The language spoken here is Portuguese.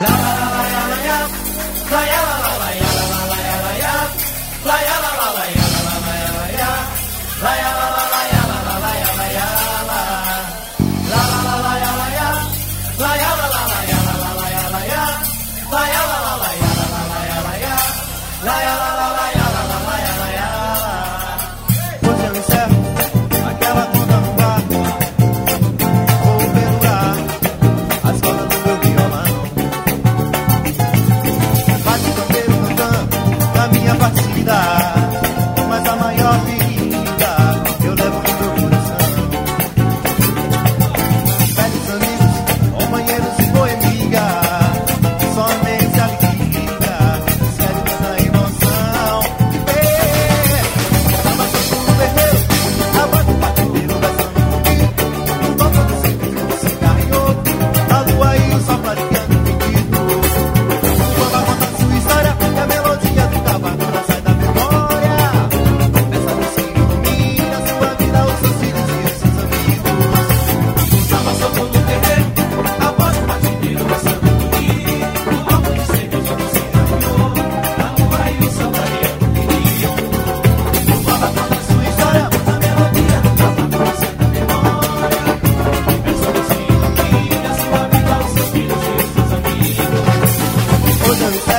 Hoje eu encerro aquela conta no bar. Vou pendurar as cordas do meu violão. Bate o canteiro cantando na minha partida, mas a maior ferida eu levo no meu coração. Velhos amigos, companheiros e boemia, somente alegria, sério da emoção. Tava todo vermelho, a voz do patrulheiro dançando comigo. Um toque de cerveja, um cigarro e outro, a lua e o sol clareando o pedido. O bamba conta a sua história e a melodia do cavaco não sai da memória. Essa música ilumina a sua vida, os seus filhos e os seus amigos. Tava solto no terreiro, a voz do patrulheiro dançando comigo. Um toque de cerveja, um cigarro e outro, a lua e o sol clareando o pedido. O bamba conta a sua história, a melodia do cavaco não sai da memória. Essa música ilumina a sua vida, os seus filhos e os seus amigos. Hoje eu